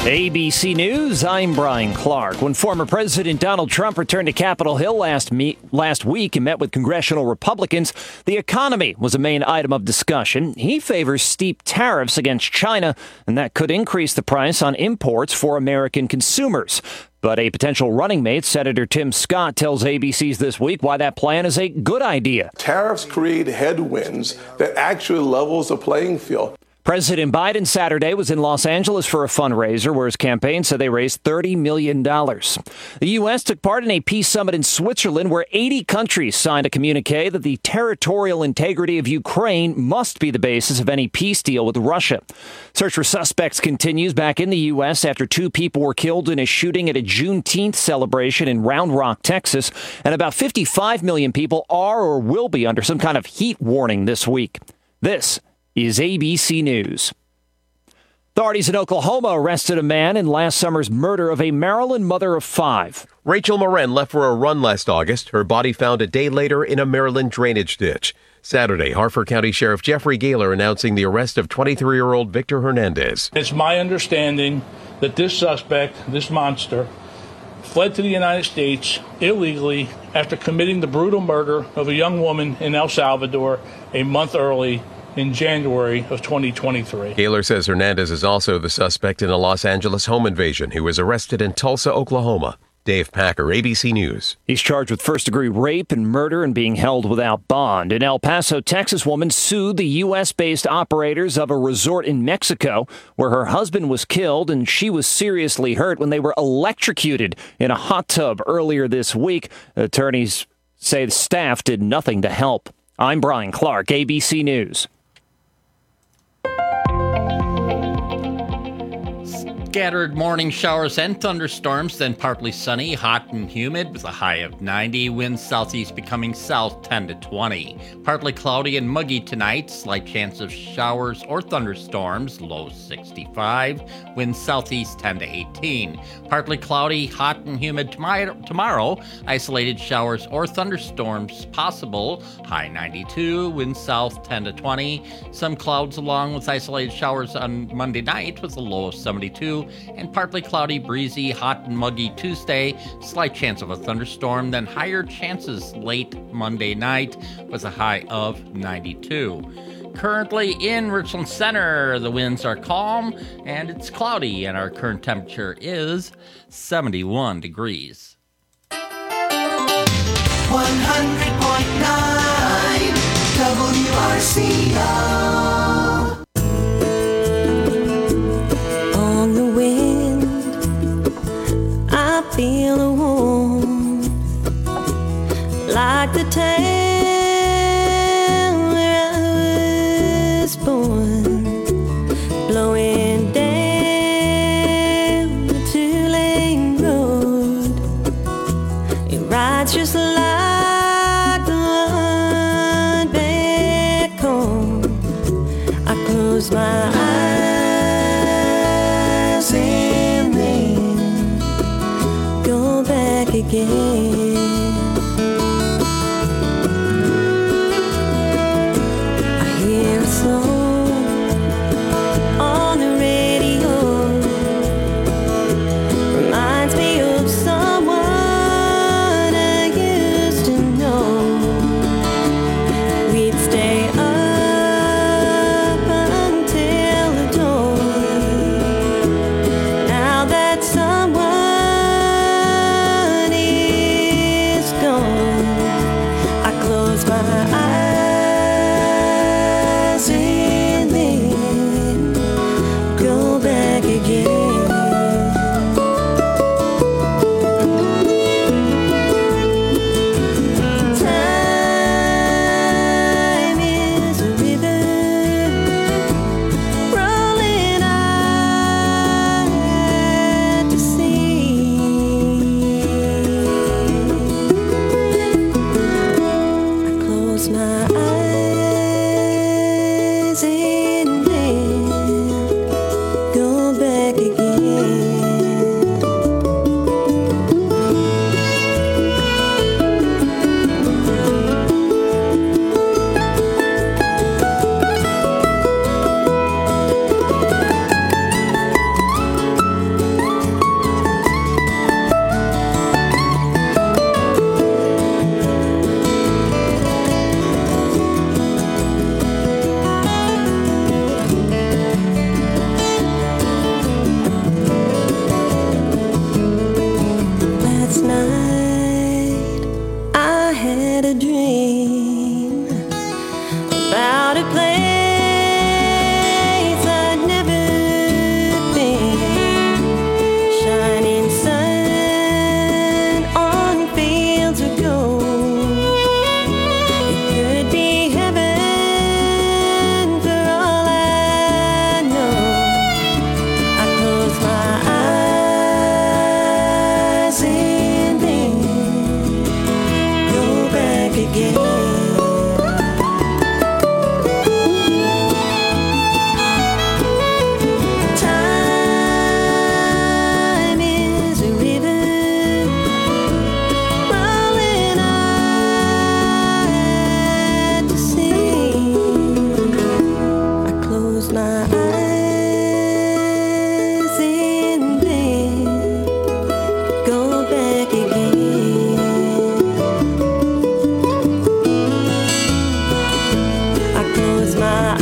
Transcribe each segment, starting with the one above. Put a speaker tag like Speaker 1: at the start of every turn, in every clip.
Speaker 1: ABC News, I'm Brian Clark. When former President Donald Trump returned to Capitol Hill last week and met with congressional Republicans, the economy was a main item of discussion. He favors steep tariffs against China, and that could increase the price on imports for American consumers. But a potential running mate, Senator Tim Scott, tells ABC's This Week why that plan is a good idea.
Speaker 2: Tariffs create headwinds that actually levels the playing field.
Speaker 1: President Biden Saturday was in Los Angeles for a fundraiser where his campaign said they raised $30 million. The U.S. took part in a peace summit in Switzerland where 80 countries signed a communique that the territorial integrity of Ukraine must be the basis of any peace deal with Russia. Search for suspects continues back in the U.S. after 2 people were killed in a shooting at a Juneteenth celebration in Round Rock, Texas, and about 55 million people are or will be under some kind of heat warning this week. This is ABC News. Authorities in Oklahoma arrested a man in last summer's murder of a Maryland mother of 5.
Speaker 3: Rachel Moran left for a run last August. Her body found a day later in a Maryland drainage ditch. Saturday, Harford County Sheriff Jeffrey Gaylor announcing the arrest of 23-year-old Victor Hernandez.
Speaker 4: It's my understanding that this suspect, this monster, fled to the United States illegally after committing the brutal murder of a young woman in El Salvador a month early in January of 2023.
Speaker 3: Gaylor says Hernandez is also the suspect in a Los Angeles home invasion who was arrested in Tulsa, Oklahoma. Dave Packer, ABC News.
Speaker 1: He's charged with first-degree rape and murder and being held without bond. An El Paso, Texas woman sued the U.S.-based operators of a resort in Mexico where her husband was killed and she was seriously hurt when they were electrocuted in a hot tub earlier this week. Attorneys say the staff did nothing to help. I'm Brian Clark, ABC News.
Speaker 5: Scattered morning showers and thunderstorms, then partly sunny, hot and humid with a high of 90. Winds southeast becoming south 10 to 20. Partly cloudy and muggy tonight. Slight chance of showers or thunderstorms, low 65. Winds southeast 10 to 18. Partly cloudy, hot and humid tomorrow. Isolated showers or thunderstorms possible, high 92. Winds south 10 to 20. Some clouds along with isolated showers on Monday night with a low of 72. And partly cloudy, breezy, hot and muggy Tuesday. Slight chance of a thunderstorm, then higher chances late Monday night with a high of 92. Currently in Richland Center, the winds are calm and it's cloudy, and our current temperature is 71 degrees.
Speaker 6: 100.9 WRCO.
Speaker 7: Feel a warmth like the town where I was born, blowing down the 2-lane road. It rides just like the one back home. I close my eyes and then go back again. I hear a song on the radio, reminds me of someone I used to know. We'd stay up until the dawn. Now that someone my eyes in bed, go back again. I close my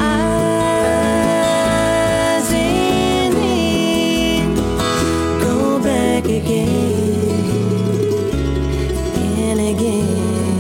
Speaker 7: eyes in bed, go back again and again.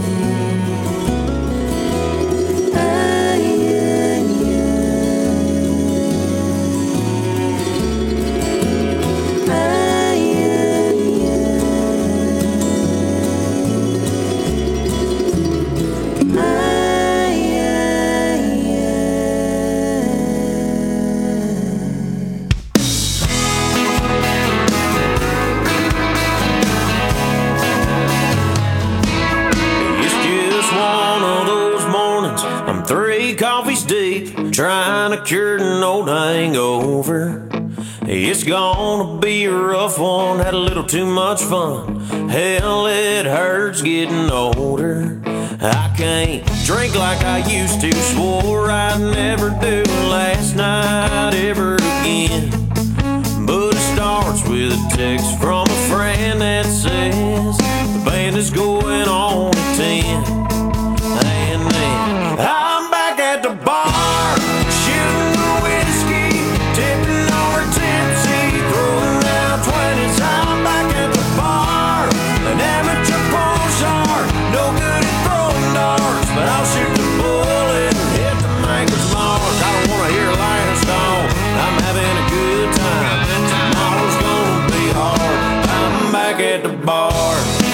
Speaker 6: Coffee's deep, trying to cure an old hangover. It's gonna be a rough one, had a little too much fun. Hell, it hurts getting older. I can't drink like I used to, swore I'd never do last night ever again. But it starts with a text from a friend that says the band is going on at 10. And then I'm back at the bar, shooting the whiskey, tipping over tipsy, throwing down 20s. I'm back at the bar, an amateur pool star, no good at throwing darts, but I'll shoot the bullet and hit the maker's mark. I don't wanna hear last song, I'm having a good time. Tomorrow's gonna be hard. I'm back at the bar.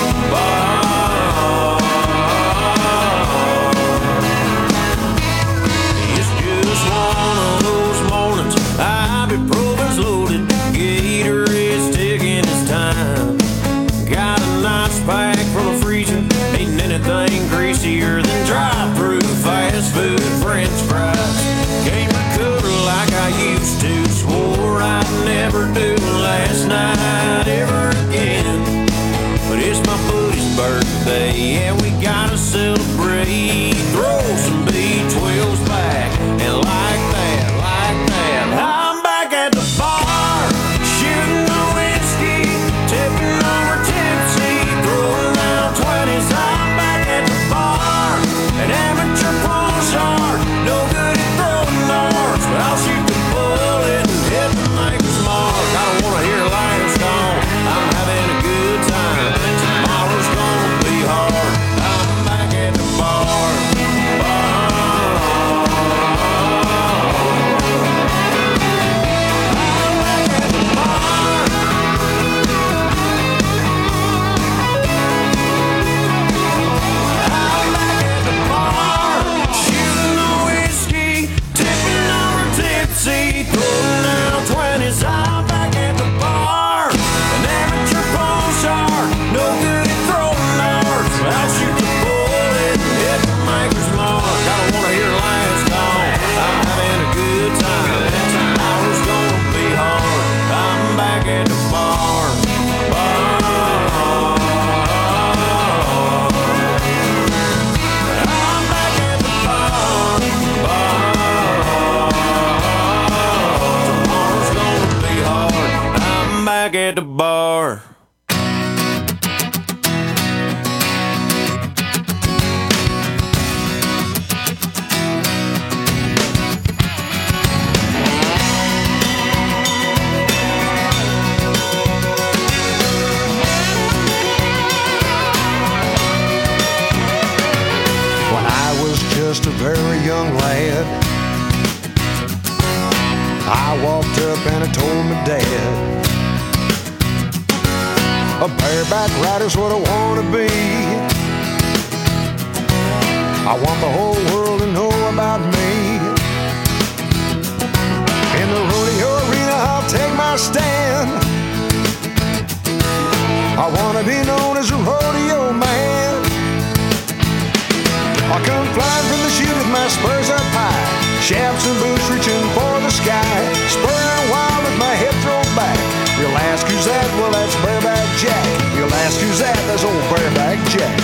Speaker 6: Ibuprofen's loaded, Gatorade's taking its time. Got a nice pack from the freezer, ain't anything greasier than drive-through fast food French fries. Can't recover like I used to, swore I'd never do last night ever again. But it's my buddy's birthday, yeah, we gotta celebrate. Throw some B12s back, and like that, I'm back at the bar, shooting the whiskey, tipping over tipsy, throwing down 20s. I'm back at the bar, an amateur pool star, no good at throwing darts, but I'll shoot the bullet and hit the maker's mark. I don't wanna hear last song, I'm having a good time. Tomorrow's gonna be hard. I'm back at the bar. Throwing down 20s, I'm back at the bar. An amateur pool star, no good at throwing darts, but I'll shoot the bullet and hit the maker's mark. I don't wanna hear last song, I'm having a good time. Tomorrow's gonna be hard. I'm back at the bar. I'm back at the bar. Back at the bar.
Speaker 8: When I was just a very young lad, I walked up and I told my dad, a bareback rider's what I want to be. I want the whole world to know about me. In the rodeo arena I'll take my stand. I want to be known as a rodeo man. I'll come flying from the chute with my spurs up high, shafts and boots reaching for the sky, spurring wild with my head thrown back. You'll ask who's that? Well, that's Bareback Jack. You'll ask who's that? That's old Bareback Jack.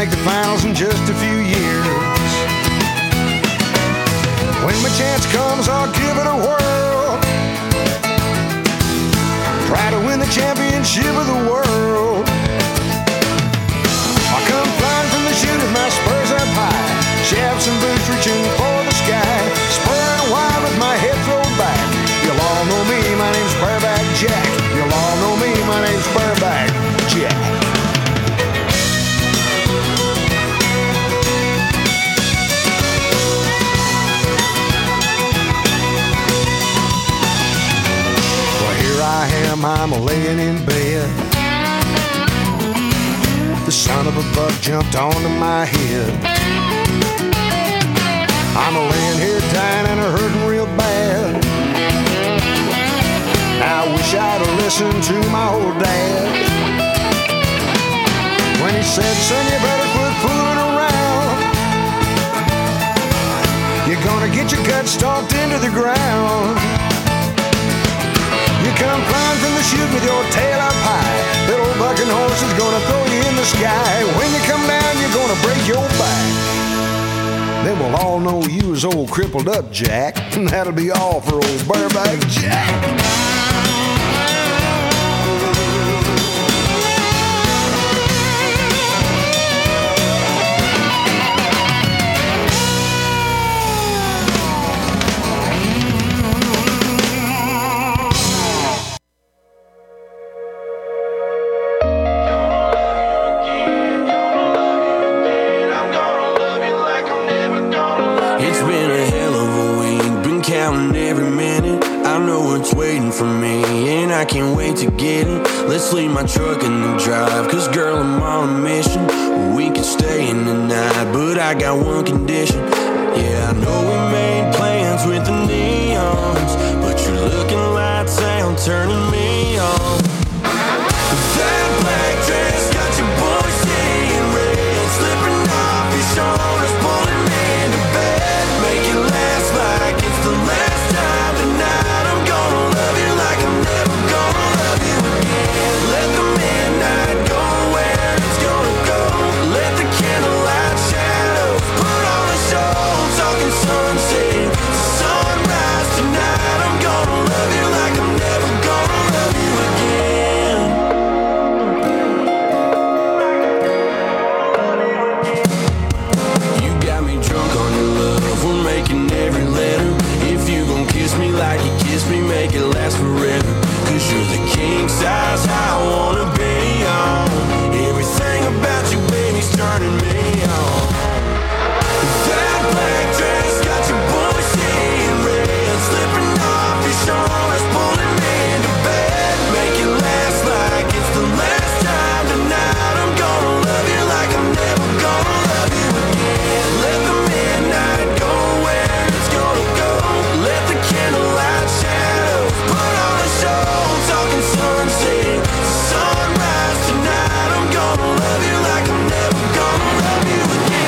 Speaker 8: make the finals in just a few years. When my chance comes, I'll give it a whirl. Try to win the championship of the world. I come flying from the chute with my spurs up high, shafts and boots reaching for the sky, spurring wide with my head thrown back. You'll all know me, my name's Bareback Jack. You'll all know me, my name's Bareback Jack. Well, here I am, I'm laying in bed. The son of a buck jumped onto my head. I'm laying here dying and hurting real bad. I wish I'd have listened to my old dad when he said, son, you better quit fooling around. You're gonna get your guts stomped into the ground. You come flying from the chute with your tail up high. That old bucking horse is gonna throw you in the sky. When you come down, you're gonna break your back. Then we'll all know you as old crippled up Jack. And that'll be all for old Bareback Jack.
Speaker 6: I can't wait to get in. Let's leave my truck in the drive, cause girl, I'm on a mission. We could stay in the night, but I got one condition. Yeah, I know we made plans with the neons, but you're looking lights out, turning me on. That black dress got your boy seeing red, slipping off your shoulders, pulling me into bed. Make it last like it's the last time tonight. I'm gonna love you like I'm never gonna love you again. Let the midnight go where it's gonna go. Let the candlelight shadows put on a show. Talking sunset, sunrise tonight. I'm gonna love you like I'm never gonna love you again. You got me drunk on your love. We're making every letter. If you gon' kiss me like you kissed me, make it last forever. Cause you're the king size I wanna be on. Everything about you, baby's turning me on. That black dress got your boy seeing red, slipping off your shoulders, pulling me into bed. Make it last like it's the last time tonight. I'm gonna love you like I'm never gonna love you again. Let the midnight go where it's gonna go. Let the candlelight shadows put on a show. Talking sunset, sunrise tonight. I'm gonna love you like I'm never gonna love you again.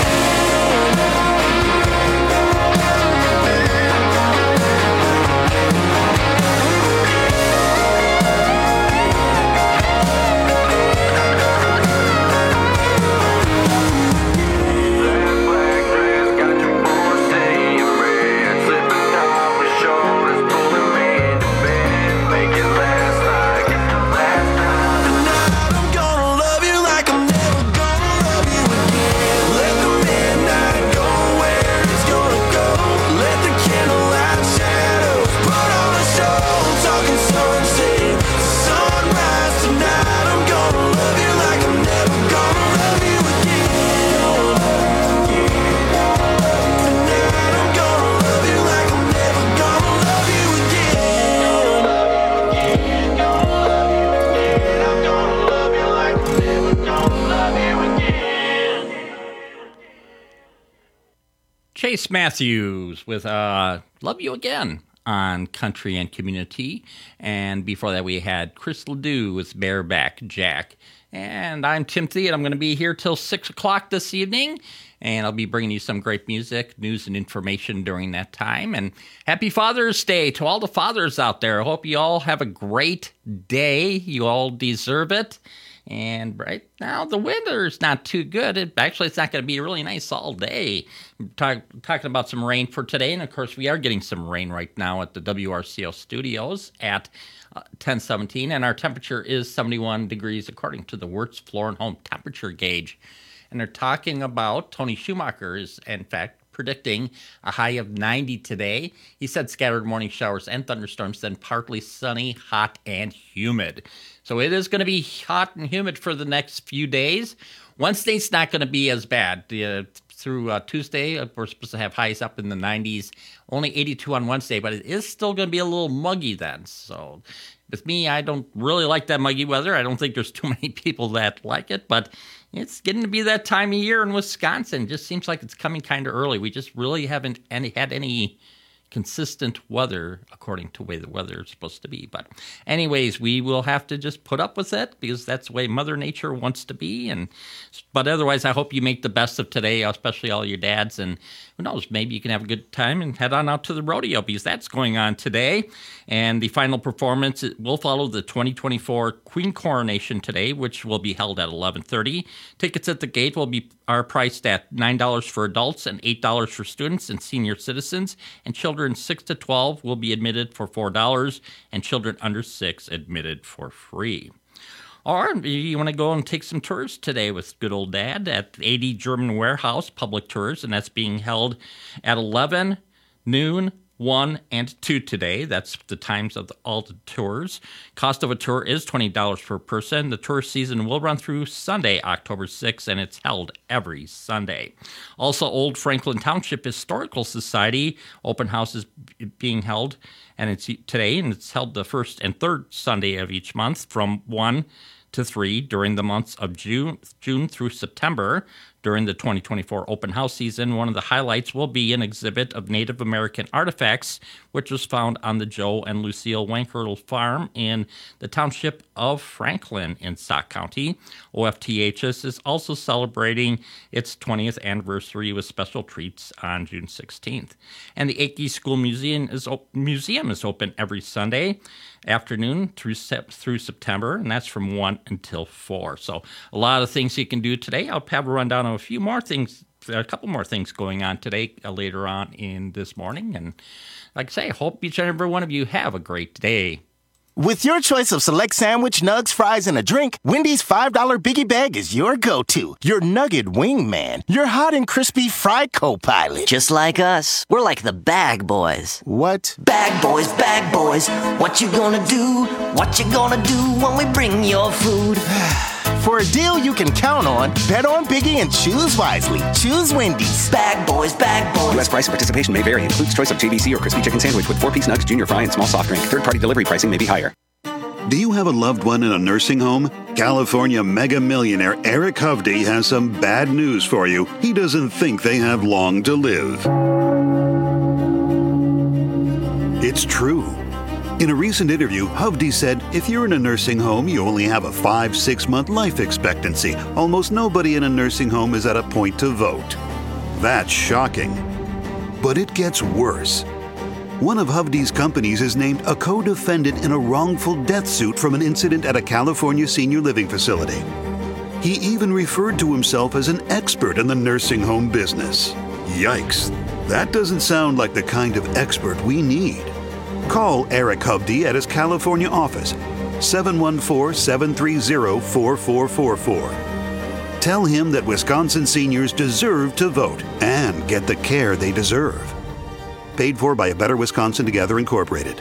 Speaker 5: Chase Matthews with Love You Again on Country and Community. And before that, we had Chris Ledoux with Bareback Jack. And I'm Timothy, and I'm going to be here till 6 o'clock this evening. And I'll be bringing you some great music, news, and information during that time. And happy Father's Day to all the fathers out there. I hope you all have a great day. You all deserve it. And right now, the weather's not too good. It's not going to be really nice all day. Talking about some rain for today. And, of course, we are getting some rain right now at the WRCO studios at 10:17. And our temperature is 71 degrees according to the Wirtz Floor and Home temperature gauge. And they're talking about, Tony Schumacher is, in fact, predicting a high of 90 today. He said scattered morning showers and thunderstorms, then partly sunny, hot, and humid. So it is going to be hot and humid for the next few days. Wednesday's not going to be as bad. Through Tuesday, we're supposed to have highs up in the 90s, only 82 on Wednesday, but it is still going to be a little muggy then. So with me, I don't really like that muggy weather. I don't think there's too many people that like it, but it's getting to be that time of year in Wisconsin. It just seems like it's coming kind of early. We just really haven't had any consistent weather according to the way the weather is supposed to be. But anyways, we will have to just put up with it because that's the way Mother Nature wants to be. But otherwise, I hope you make the best of today, especially all your dads. And who knows, maybe you can have a good time and head on out to the rodeo because that's going on today. And the final performance will follow the 2024 Queen Coronation today, which will be held at 11:30. Tickets at the gate are priced at $9 for adults and $8 for students and senior citizens. And children 6 to 12 will be admitted for $4 and children under 6 admitted for free. Or you want to go and take some tours today with good old Dad at 80 German Warehouse Public Tours, and that's being held at 11, noon, 1, and 2 today. That's the times of all the tours. Cost of a tour is $20 per person. The tour season will run through Sunday, October 6th, and it's held every Sunday. Also, Old Franklin Township Historical Society open house is being held, and it's today, and it's held the first and third Sunday of each month from 1 to 3 during the months of June through September. During the 2024 open house season, one of the highlights will be an exhibit of Native American artifacts, which was found on the Joe and Lucille Wankerl farm in the township of Franklin in Sauk County. OFTHS is also celebrating its 20th anniversary with special treats on June 16th. And the Akey School Museum is open every Sunday afternoon through September, and that's from 1 until 4. So a lot of things you can do today. I'll have a rundown of a couple more things going on today later on in this morning. And like I say, I hope each and every one of you have a great day.
Speaker 9: With your choice of select sandwich, nugs, fries, and a drink, Wendy's $5 Biggie Bag is your go-to. Your nugget wingman. Your hot and crispy fry co-pilot.
Speaker 10: Just like us. We're like the Bag Boys.
Speaker 9: What?
Speaker 10: Bag Boys, Bag Boys. What you gonna do? What you gonna do when we bring your food?
Speaker 9: For a deal you can count on, bet on Biggie and choose wisely. Choose Wendy's.
Speaker 10: Bag Boys, Bag Boys.
Speaker 11: U.S. price and participation may vary. Includes choice of JBC or crispy chicken sandwich with 4-piece nugs, junior fry, and small soft drink. Third-party delivery pricing may be higher.
Speaker 12: Do you have a loved one in a nursing home? California mega millionaire Eric Hovde has some bad news for you. He doesn't think they have long to live. It's true. In a recent interview, Hovde said, if you're in a nursing home, you only have a 5-6 month life expectancy. Almost nobody in a nursing home is at a point to vote. That's shocking. But it gets worse. One of Hovde's companies is named a co-defendant in a wrongful death suit from an incident at a California senior living facility. He even referred to himself as an expert in the nursing home business. Yikes. That doesn't sound like the kind of expert we need. Call Eric Hovde at his California office, 714-730-4444. Tell him that Wisconsin seniors deserve to vote and get the care they deserve. Paid for by A Better Wisconsin Together, Incorporated.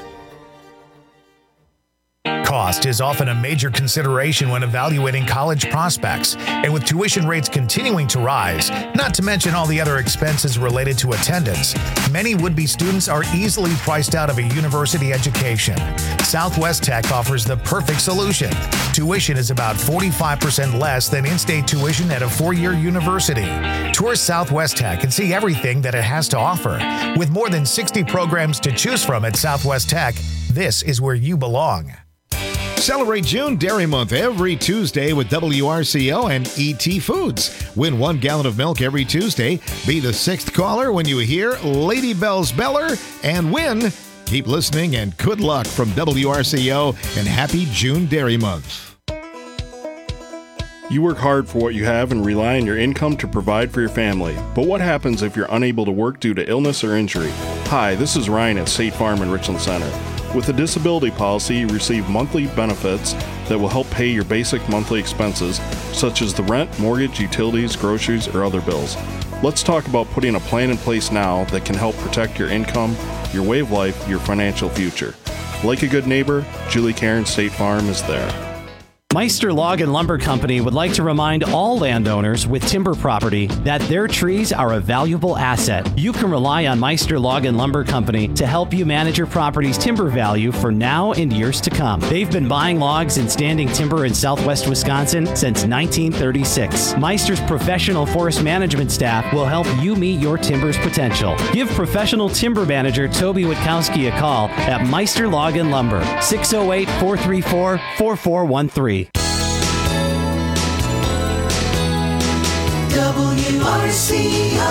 Speaker 13: Cost is often a major consideration when evaluating college prospects, and with tuition rates continuing to rise, not to mention all the other expenses related to attendance, many would-be students are easily priced out of a university education. Southwest Tech offers the perfect solution. Tuition is about 45% less than in-state tuition at a 4-year university. Tour Southwest Tech and see everything that it has to offer. With more than 60 programs to choose from at Southwest Tech, this is where you belong. Celebrate June Dairy Month every Tuesday with WRCO and ET Foods. Win 1 gallon of milk every Tuesday. Be the 6th caller when you hear Lady Bell's Beller and win. Keep listening and good luck from WRCO and happy June Dairy Month.
Speaker 14: You work hard for what you have and rely on your income to provide for your family. But what happens if you're unable to work due to illness or injury? Hi, this is Ryan at State Farm in Richland Center. With a disability policy, you receive monthly benefits that will help pay your basic monthly expenses, such as the rent, mortgage, utilities, groceries, or other bills. Let's talk about putting a plan in place now that can help protect your income, your way of life, your financial future. Like a good neighbor, Julie Cairn State Farm is there.
Speaker 15: Meister Log and Lumber Company would like to remind all landowners with timber property that their trees are a valuable asset. You can rely on Meister Log and Lumber Company to help you manage your property's timber value for now and years to come. They've been buying logs and standing timber in southwest Wisconsin since 1936. Meister's professional forest management staff will help you meet your timber's potential. Give professional timber manager Toby Witkowski a call at Meister Log and Lumber, 608-434-4413.
Speaker 7: WRCO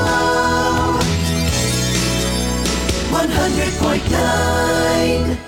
Speaker 7: 100.9.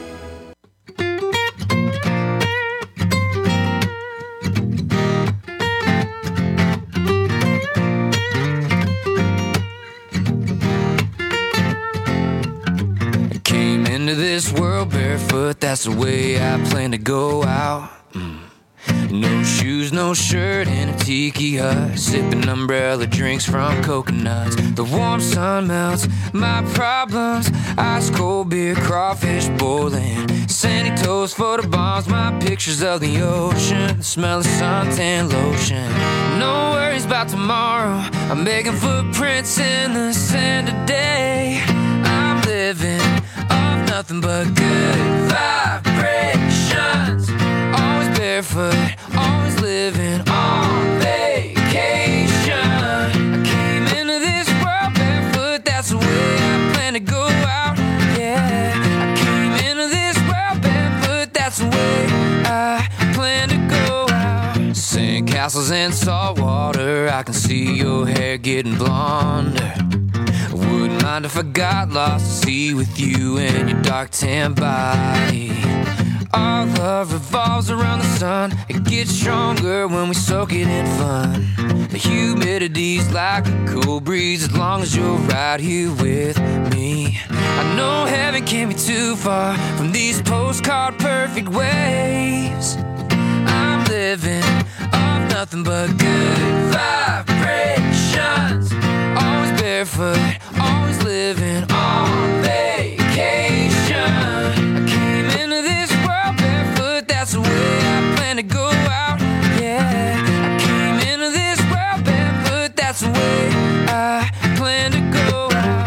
Speaker 16: Came into this world barefoot, that's the way I plan to go out. No shoes, no shirt, and a tiki hut, sipping umbrella drinks from coconuts. The warm sun melts my problems, ice cold beer, crawfish boiling, sandy toes, photo bombs, my pictures of the ocean, the smell of suntan lotion. No worries about tomorrow, I'm making footprints in the sand today. I'm living off nothing but good vibrations. Always barefoot, always living on vacation. I came into this world barefoot, that's the way I plan to go out. Yeah, I came into this world barefoot, that's the way I plan to go out. Sandcastles and salt water, I can see your hair getting blonder. Wouldn't mind if I got lost to sea with you and your dark tan body. Our love revolves around the sun. It gets stronger when we soak it in fun. The humidity's like a cool breeze as long as you're right here with me. I know heaven can't be too far from these postcard perfect waves. I'm living off nothing but good vibrations. Always barefoot, always living on vacation. I came into this world barefoot, that's the way I plan to go out. Yeah, I came into this world barefoot, that's the way I plan to go out.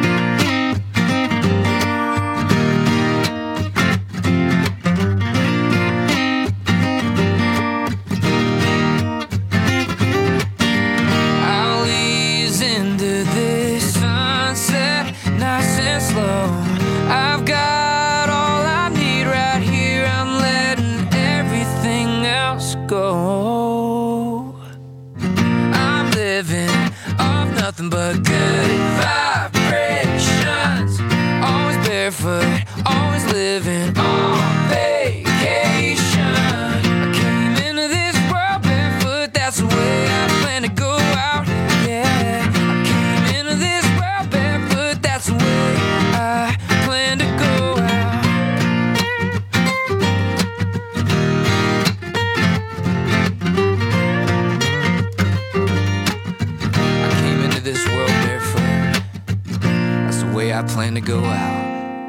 Speaker 16: I'll ease into this sunset, nice and slow. I've got all I need right here, I'm letting everything else go. I'm living off nothing but good vibrations. Always barefoot, always living on vacation. I came into this world barefoot, that's the way I plan to go out. Yeah, I came into this world barefoot, that's the way I plan to go out. I came into this world barefoot, that's the way I plan to go out.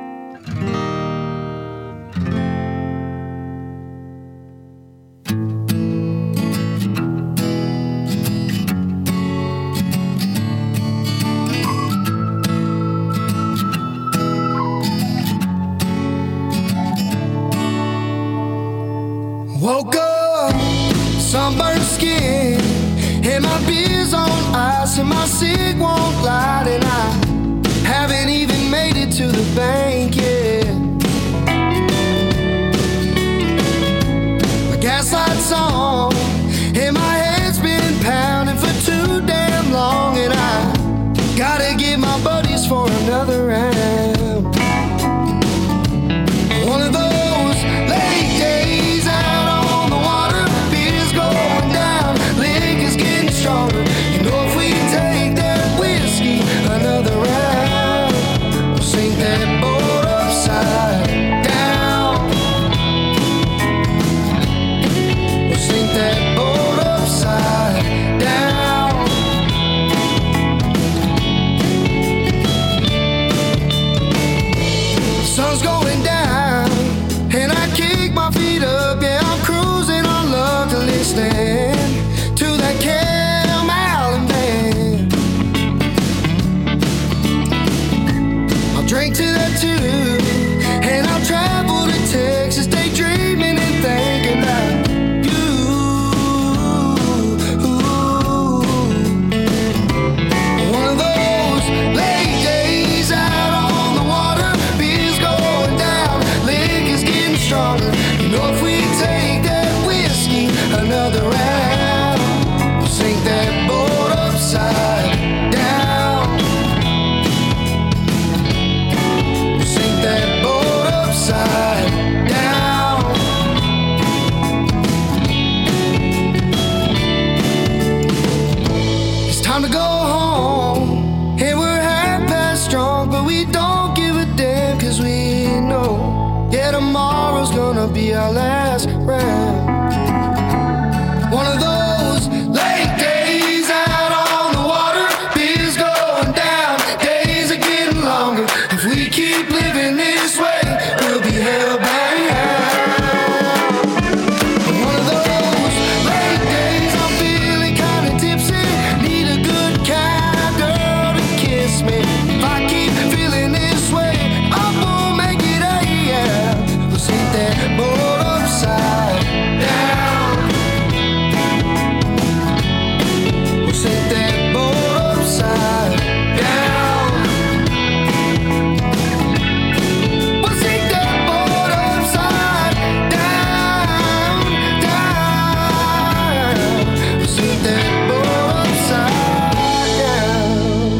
Speaker 17: Woke up, sunburned skin, and my beer's on ice, and my cig won't light, and I haven't even made it to the bank yet. gaslight song, and my head's been pounding for too damn long, and I gotta get my buddies for another round. One of those late days out on the water, beer's going down, liquor's getting stronger. You know, if we take that whiskey another round, we'll sink that boat upside down. We'll sink that boat upside down. The sun's going down, and I kick my feet up. Yeah, I'm cruising on luck, listening to that Cam Allen band. I'll drink to that too, and I'll travel to Texas, daydreaming and thinking about you. One of those late days out on the water, beer's going down, liquor's getting stronger. You know, if we take that whiskey another round, we'll sink that boat upside down. We'll sink that boat upside down. It's time to go home, and we're half past drunk, but we don't give a damn, 'cause we know, yeah, tomorrow's gonna be our last round. One of those late days out on the water, beer's going down, days are getting longer. If we keep living this way, we'll be held by one of those late days, I'm feeling kinda tipsy, need a good cowgirl to kiss me. If I keep feeling this way, I won't make it out. Yeah, we'll sink that boat upside down. We'll sink that boat upside down. We'll sink that boat upside down, down. We'll sink that boat upside down.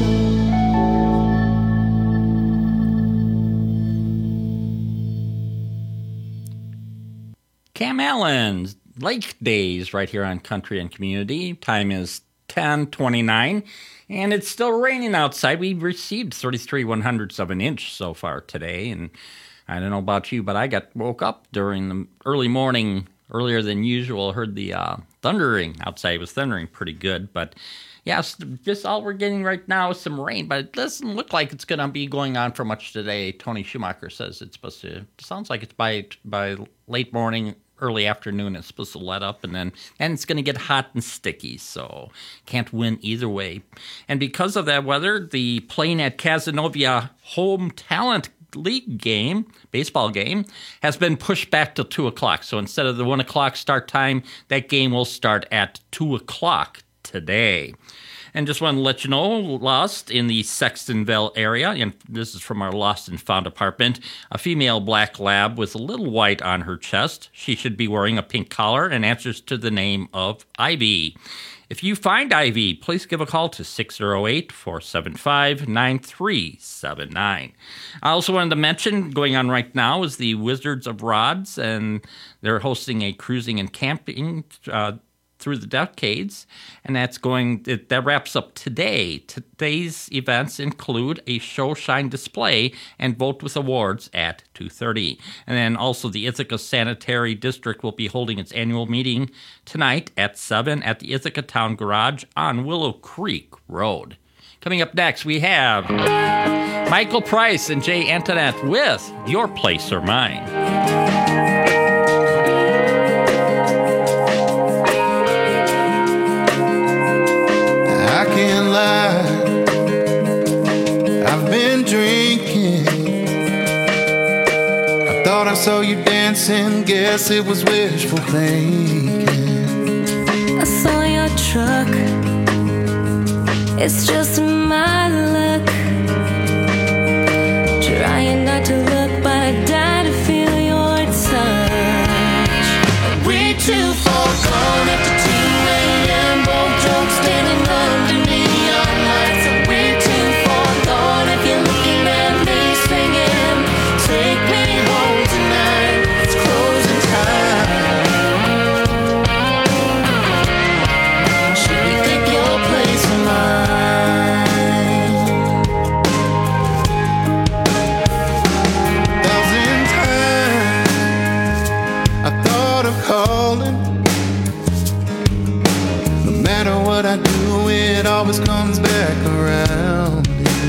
Speaker 5: Cam Allen's Lake Days right here on Country and Community. Time is 10:29, and it's still raining outside. We've received 33/100ths of an inch so far today, and I don't know about you, but I woke up during the early morning, earlier than usual, heard the thundering outside. It was thundering pretty good, but yes, just all we're getting right now is some rain, but it doesn't look like it's going to be going on for much today. Tony Schumacher says it's supposed to, sounds like it's by late morning, early afternoon, it's supposed to let up, and it's going to get hot and sticky, so can't win either way. And because of that weather, the Playing at Cazenovia Home Talent League game, baseball game, has been pushed back to 2 o'clock. So instead of the 1 o'clock start time, that game will start at 2 o'clock today. And just want to let you know, lost in the Sextonville area, and this is from our Lost and Found department, a female black lab with a little white on her chest. She should be wearing a pink collar and answers to the name of Ivy. If you find Ivy, please give a call to 608-475-9379. I also wanted to mention, going on right now is the Wizards of Rods, and they're hosting a cruising and camping through the decades, and that wraps up today. Today's events include a show shine display and vote with awards at 2:30. And then also the Ithaca Sanitary District will be holding its annual meeting tonight at 7 at the Ithaca Town Garage on Willow Creek Road. Coming up next, we have Michael Price and Jay Antoinette with Your Place or Mine.
Speaker 17: I can't lie, I've been drinking. I thought I saw you dancing, guess it was wishful thinking.
Speaker 7: I saw your truck, it's just my luck. Trying not to look, but I die to feel your touch.
Speaker 17: We
Speaker 7: too far gone after 2 a.m. Both drunk, standing under neon lights. We're too far gone if you're looking at me singing. Take me home tonight, it's closing time. Should we take your place or mine?
Speaker 17: 1,000 times I thought of calling. No matter what I do, it always comes back around.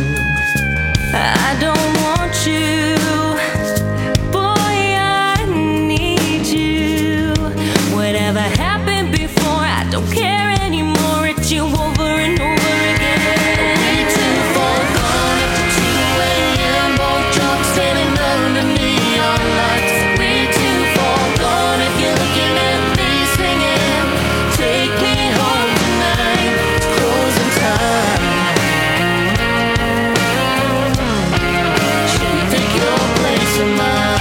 Speaker 7: I don't want you, boy, I need you. Whatever happened before, I don't care anymore. It's you over and over again. Way too far gone after 2 a.m. Both drunk, standing under neon lights. Way too far gone if you're looking at me singing. Take me home tonight, it's closing time. Should we take your place or mine?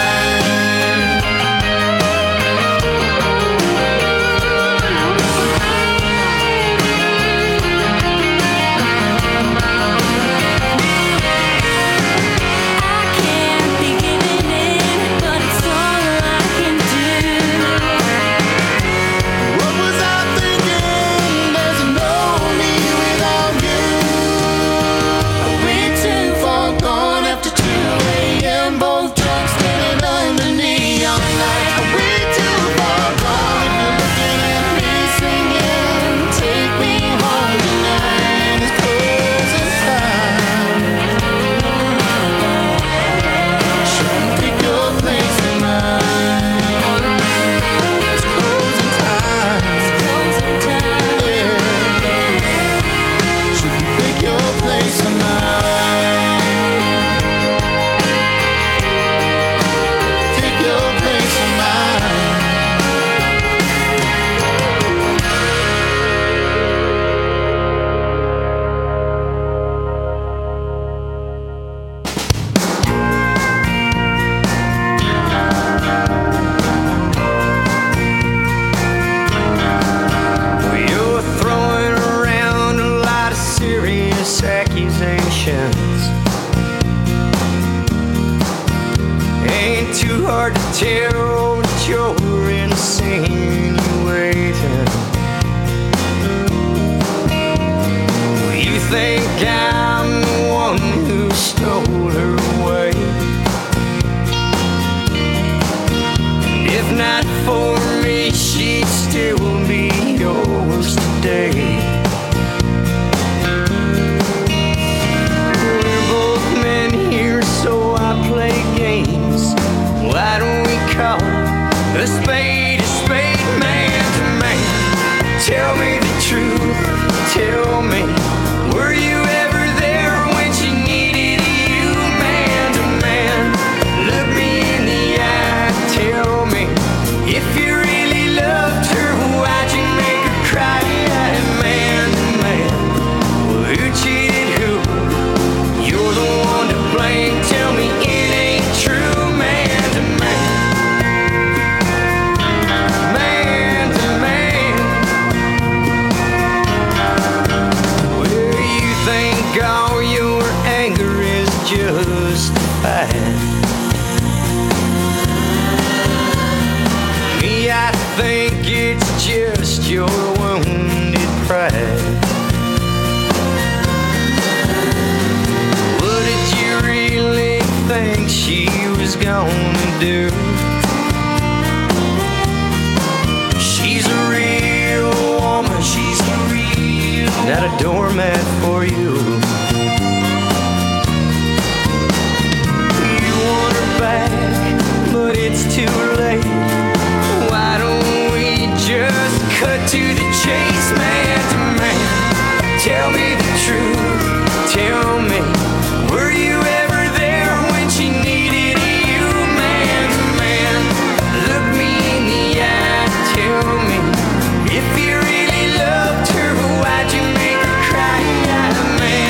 Speaker 7: I can't be giving in, but it's all I can do.
Speaker 17: What was I thinking? There's no me without you.
Speaker 7: We're too far gone after 2 a.m. Both drunk, standing under neon lights. We're too far gone if you're looking at me singing. Take me home tonight, it's closing time. Should we pick your place or mine? It's closing time. Yeah. Should we pick your place or mine? Take your place or mine?
Speaker 6: You're throwing around a lot of serious accusations. Ain't too hard to tell that you're insinuating. You think I'm the one who stole her away. And if not for me, she'd still be yours today. We're both men here, so I play games. Why don't we call a spade, man to man? Tell me the truth, tell me, were you ever there when she needed you, man to man? Look me in the eye, tell me, if you really loved her, why'd you make her cry, man to man? Well, who cheated who? You're the one to blame, tell me it ain't true, man to man. Man to man. Well, you think all your anger is justified. Me, I think it's just your wounded pride. What did you really think she was gonna do? She's a real woman, she's a real, not a doormat for you. You want her back, but it's too late. Why don't we just cut to the chase, man to man? Tell me the truth, tell me, were you ever there when she needed you, man to man? Look me in the eye, tell me, if you really loved her, why'd you make her cry, man?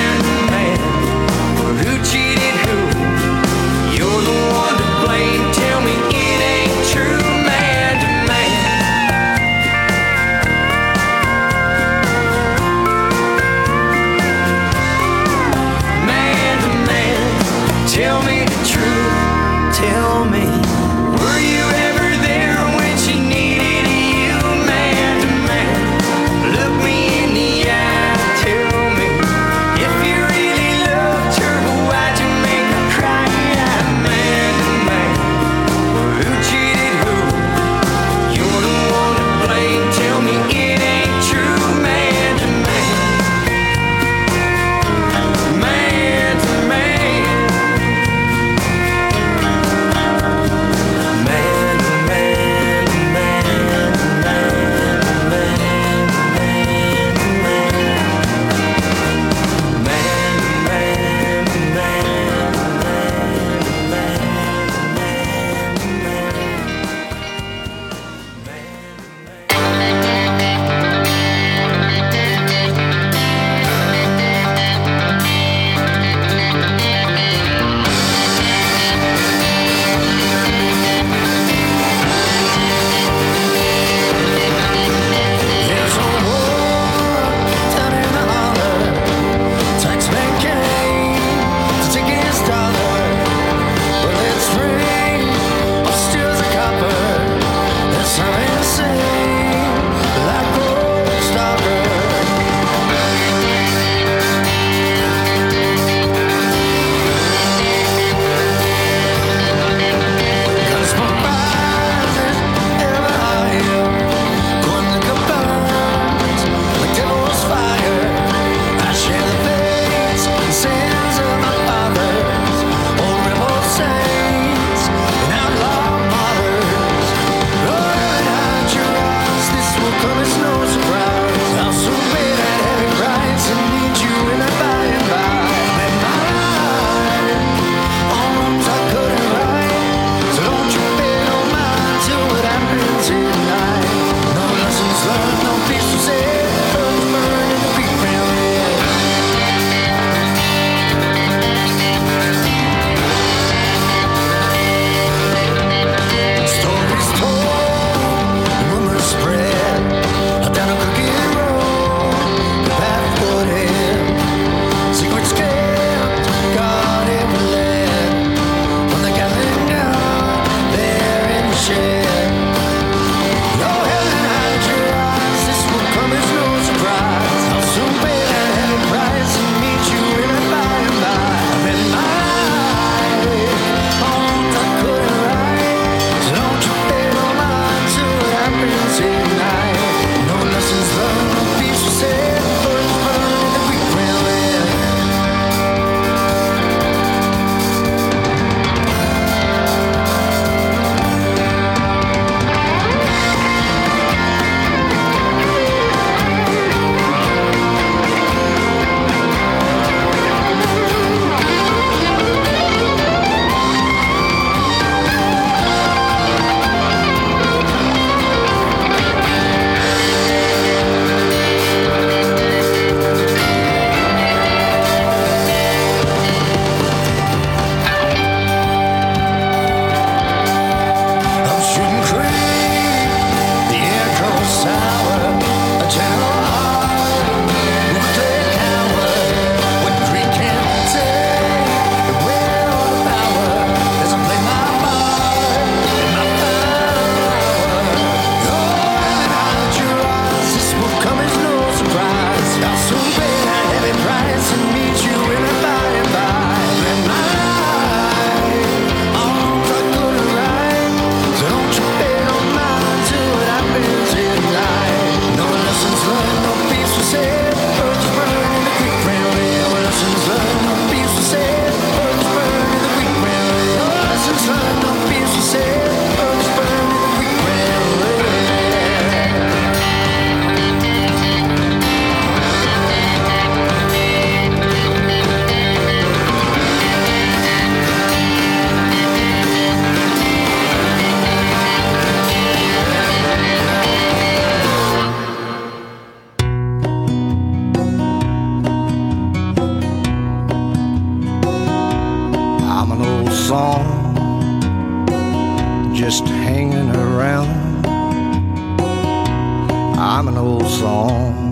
Speaker 8: old song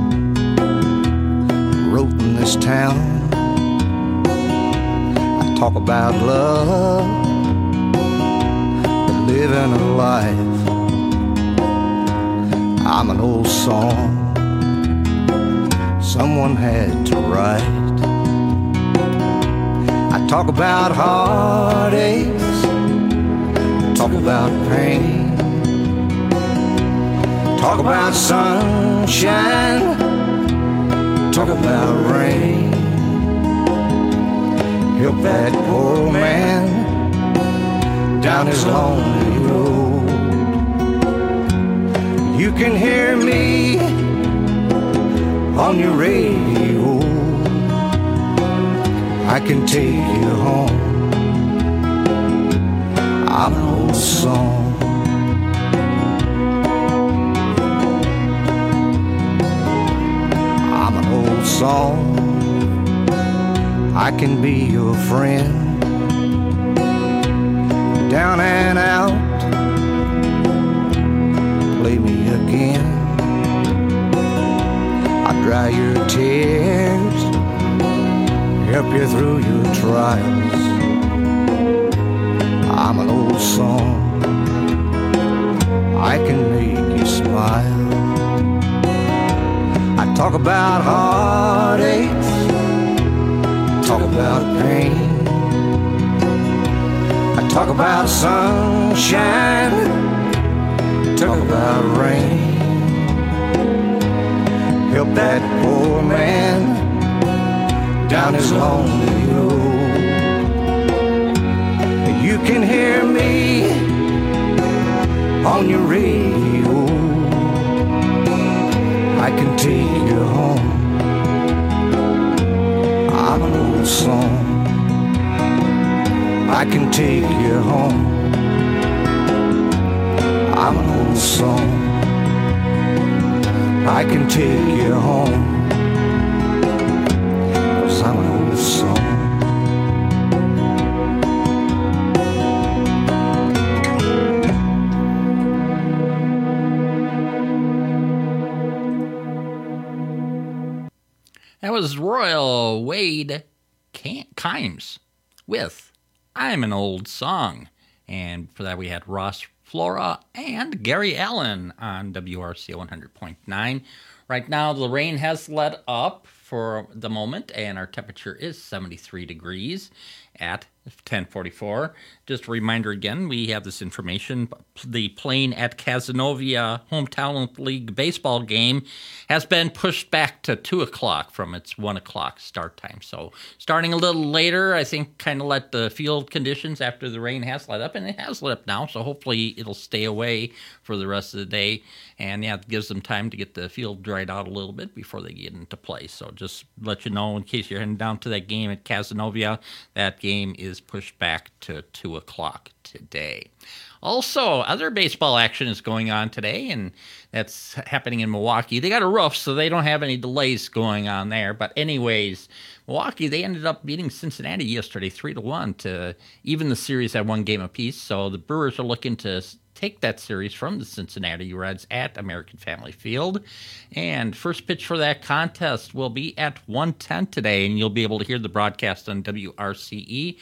Speaker 8: wrote in this town. I talk about love, but living a life. I'm an old song someone had to write. I talk about heartaches, talk about pain, talk about sunshine, talk about rain. Help that poor man down his lonely road. You can hear me on your radio. I can take you home. I'm an old song. I'm an old song. I can be your friend. Down and out, play me again. I dry your tears, help you through your trials. I'm an old song. I can make you smile. I talk about heartaches, talk about pain. I talk about sunshine, talk about rain. Help that poor man down his lonely road. You can hear me on your radio. I can take you home. I'm an old song. I can take you home. I'm an old song. I can take you home. 'Cause I'm an old song.
Speaker 5: That was Royal Wade Kimes with I'm an Old Song. And for that we had Ross Flora and Gary Allen on WRCO 100.9. Right now the rain has let up for the moment and our temperature is 73 degrees at 10:44. Just a reminder again, we have this information. The Plain at Cazenovia Hometown League baseball game has been pushed back to 2 o'clock from its 1 o'clock start time. So starting a little later, I think kind of let the field conditions after the rain has let up, and it has let up now, so hopefully it'll stay away for the rest of the day. And yeah, it gives them time to get the field dried out a little bit before they get into play. So just let you know in case you're heading down to that game at Cazenovia, that game is pushed back to 2 o'clock today. Also, other baseball action is going on today, and that's happening in Milwaukee. They got a roof, so they don't have any delays going on there. But anyways, Milwaukee, they ended up beating Cincinnati yesterday 3-1 to even the series at one game apiece. So the Brewers are looking to take that series from the Cincinnati Reds at American Family Field. And first pitch for that contest will be at 1:10 today, and you'll be able to hear the broadcast on WRCE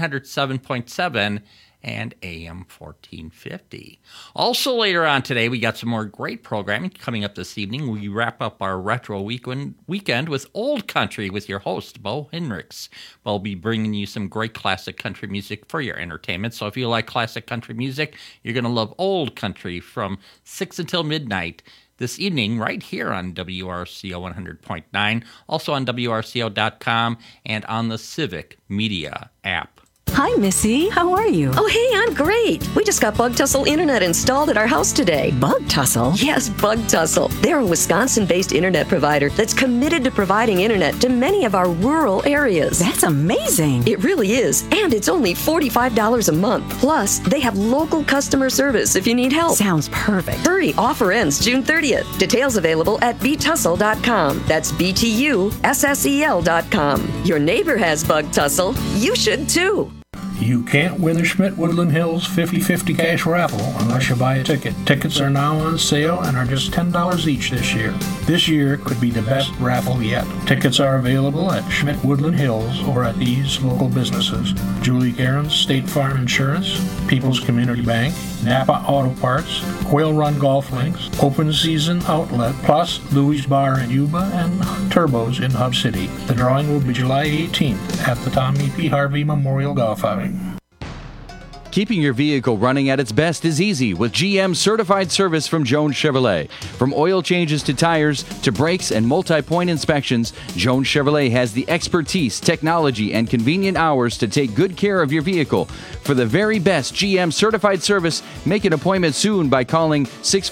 Speaker 5: 107.7 and AM 1450. Also later on today, we got some more great programming coming up this evening. We wrap up our retro weekend with Old Country with your host, Bo Henricks. We'll be bringing you some great classic country music for your entertainment. So if you like classic country music, you're going to love Old Country from 6 until midnight this evening right here on WRCO 100.9, also on WRCO.com and on the Civic Media app.
Speaker 18: Hi, Missy. How are you?
Speaker 19: Oh, hey, I'm great. We just got Bug Tussle Internet installed at our house today.
Speaker 18: Bug Tussle?
Speaker 19: Yes, Bug Tussle. They're a Wisconsin-based internet provider that's committed to providing internet to many of our rural areas.
Speaker 18: That's amazing.
Speaker 19: It really is. And it's only $45 a month. Plus, they have local customer service if you need help.
Speaker 18: Sounds perfect.
Speaker 19: Hurry, offer ends June 30th. Details available at btussle.com. That's BTUSSEL.com. Your neighbor has Bug Tussle. You should too.
Speaker 4: You can't win the Schmidt Woodland Hills 50/50 cash raffle unless you buy a ticket. Tickets are now on sale and are just $10 each this year. This year could be the best raffle yet. Tickets are available at Schmidt Woodland Hills or at these local businesses: Julie Cairns State Farm Insurance, People's Community Bank, Napa Auto Parts, Quail Run Golf Links, Open Season Outlet, plus Louis Bar in Yuba and Turbos in Hub City. The drawing will be July 18th at the Tommy P. Harvey Memorial Golf Outing.
Speaker 20: Keeping your vehicle running at its best is easy with GM certified service from Jones Chevrolet. From oil changes to tires to brakes and multi-point inspections, Jones Chevrolet has the expertise, technology, and convenient hours to take good care of your vehicle. For the very best GM certified service, make an appointment soon by calling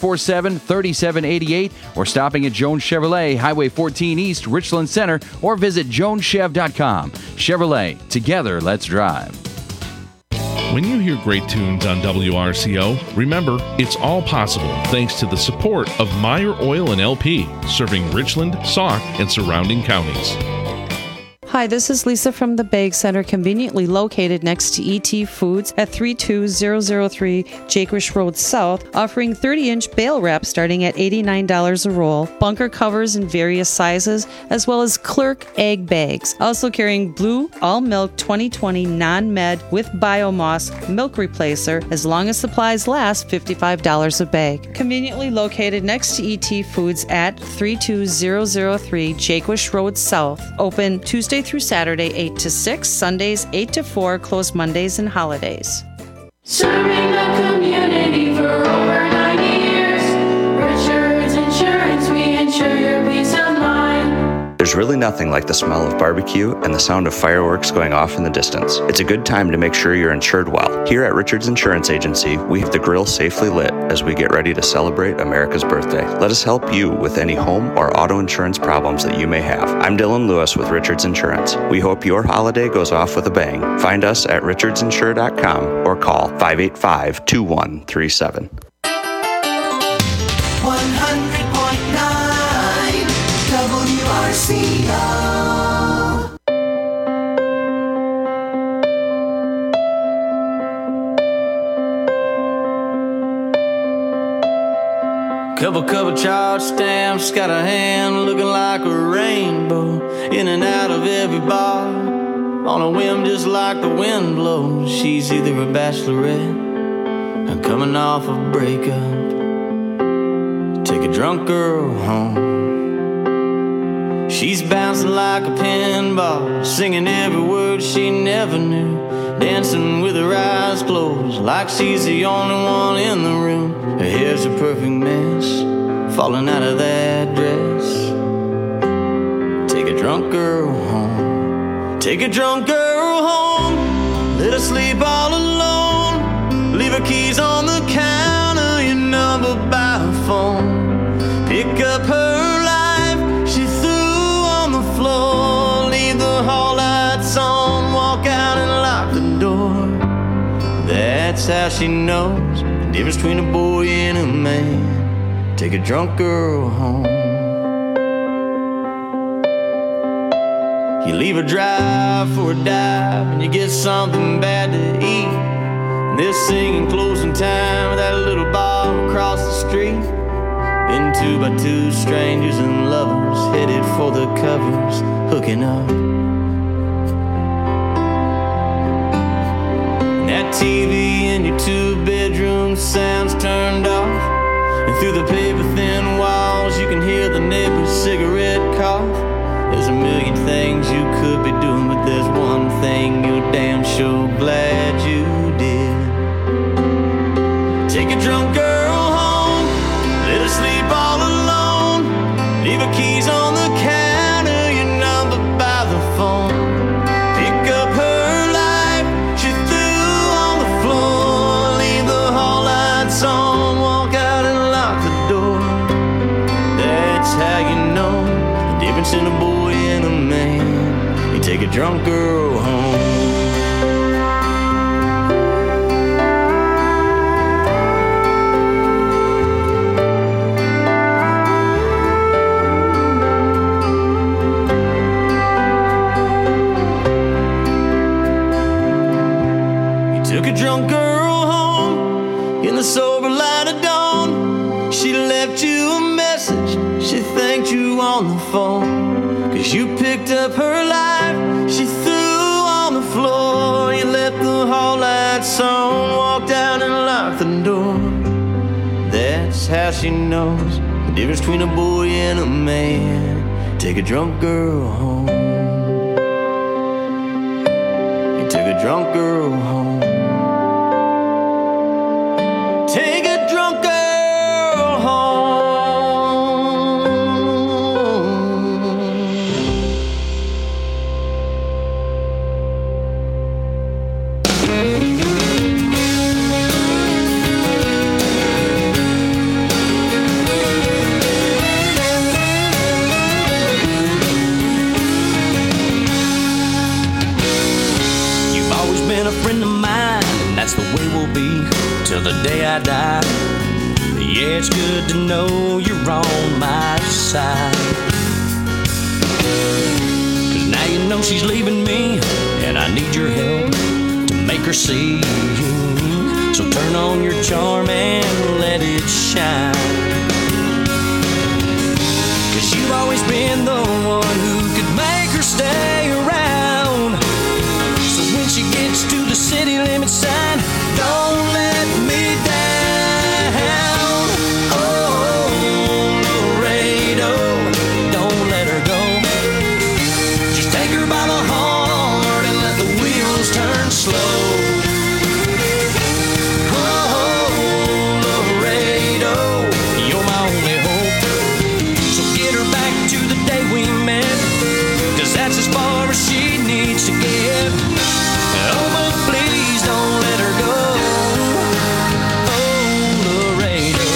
Speaker 20: 647-3788 or stopping at Jones Chevrolet, Highway 14 East, Richland Center, or visit joneschev.com. Chevrolet, together, let's drive.
Speaker 21: When you hear great tunes on WRCO, remember, it's all possible thanks to the support of Meyer Oil and LP, serving Richland, Sauk, and surrounding counties.
Speaker 22: Hi, this is Lisa from the Bag Center, conveniently located next to ET Foods at 32003 Jakrish Road South, offering 30-inch bale wrap starting at $89 a roll, bunker covers in various sizes, as well as Clerk egg bags. Also carrying Blue All Milk 2020 Non-Med with Biomoss milk replacer, as long as supplies last, $55 a bag. Conveniently located next to ET Foods at 32003 Jakrish Road South, open Tuesday through Saturday 8 to 6, Sundays 8 to 4, closed Mondays and holidays.
Speaker 7: Serving the community for over 90 years. Richards Insurance, we insure your peace of mind.
Speaker 11: There's really nothing like the smell of barbecue and the sound of fireworks going off in the distance. It's a good time to make sure you're insured well. Here at Richards Insurance Agency, we have the grill safely lit as we get ready to celebrate America's birthday. Let us help you with any home or auto insurance problems that you may have. I'm Dylan Lewis with Richards Insurance. We hope your holiday goes off with a bang. Find us at richardsinsure.com or call 585-2137.
Speaker 7: 100.9 WRCO.
Speaker 23: Couple charge stamps, got a hand looking like a rainbow, in and out of every bar, on a whim just like the wind blows. She's either a bachelorette or coming off a breakup. Take a drunk girl home. She's bouncing like a pinball, singing every word she never knew, dancing with her eyes closed like she's the only one in the room. Her hair's a perfect mess, falling out of that dress. Take a drunk girl home. Take a drunk girl home. Let her sleep all alone. Leave her keys on the counter, your number by phone. Pick up her life she threw on the floor. Leave the hall lights on, walk out and lock the door. That's how she knows the difference between a boy and a man. Take a drunk girl home. You leave her drive for a dive, and you get something bad to eat. And they're singing closing time at that little bar across the street. Then 2 by 2 strangers and lovers headed for the covers, hooking up. And that TV in your 2-bedroom sounds turned off. And through the paper-thin walls, you can hear the neighbor's cigarette cough. There's a million things you could be doing, but there's one thing you're damn sure glad you did. Take a drunk girl home, let her sleep all alone. Leave her keys on the counter, your number by the phone. Pick up her life she threw on the floor. Leave the hall lights on, walk out and lock the door. That's how you know the difference in a boy and a man. You take a drunk girl home. on the phone. 'Cause you picked up her life, she threw on the floor. You left the hall lights on, walked out and locked the door. That's how she knows the difference between a boy and a man. Take a drunk girl home. You took a drunk girl home. Take a drunk girl home. You've always been a friend of mine, and that's the way we'll be till the day I die. Yeah, it's good to know you're on my side. 'Cause now you know she's leaving me, and I need your help to make her see. So turn on your charm and let it shine. 'Cause you've always been the one who could make her stay around. So when she gets to the city limit sign, don't let me down. Oh, Laredo, don't let her go. Just take her by the heart and let the wheels turn slow. Oh, Laredo, you're my only hope. So get her back to the day we met, 'cause that's as far as she needs to get. Oh, but please don't let her go. Oh, Laredo.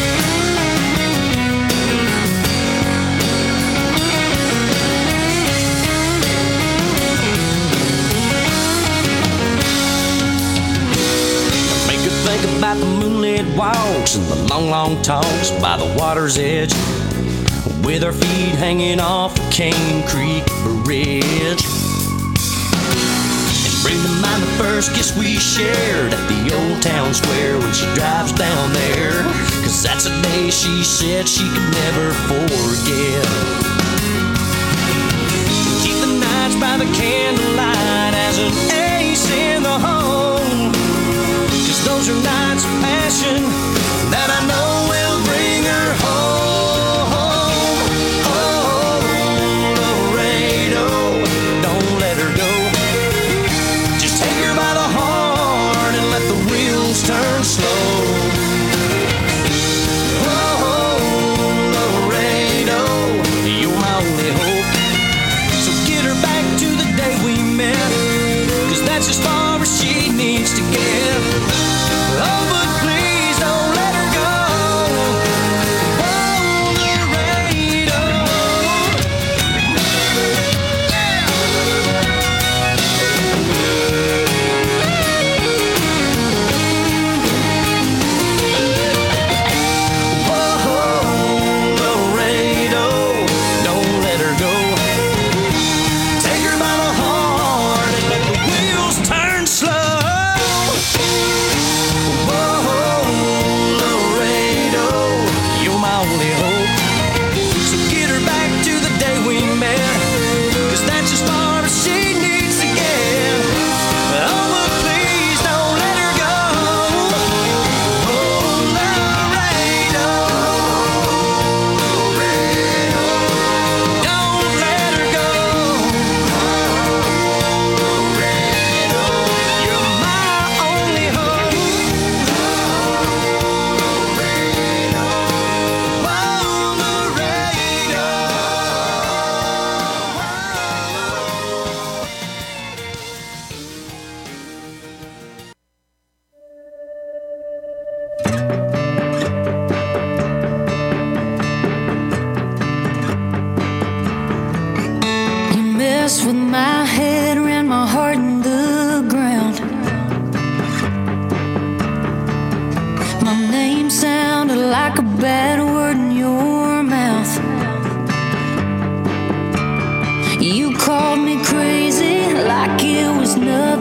Speaker 23: Make her think about the moonlit walks and the long, long talks by the water's edge, with our feet hanging off the Cane Creek Bridge. Bring to mind the first kiss we shared at the old town square when she drives down there. 'Cause that's a day she said she could never forget. Keep the nights by the candlelight as an ace in the home. 'Cause those are nights of passion that I know will bring her home. Oh, Laredo, don't let her go. Take her by the heart and let the wheels turn slow. Oh, Laredo, you're my only hope. So get her back to the day we met, 'cause that's as far as she needs to get. Oh, but please don't let her go. Oh, Laredo.
Speaker 7: With my head around my heart in the ground. My name sounded like a bad word in your mouth. You called me crazy like it was nothing.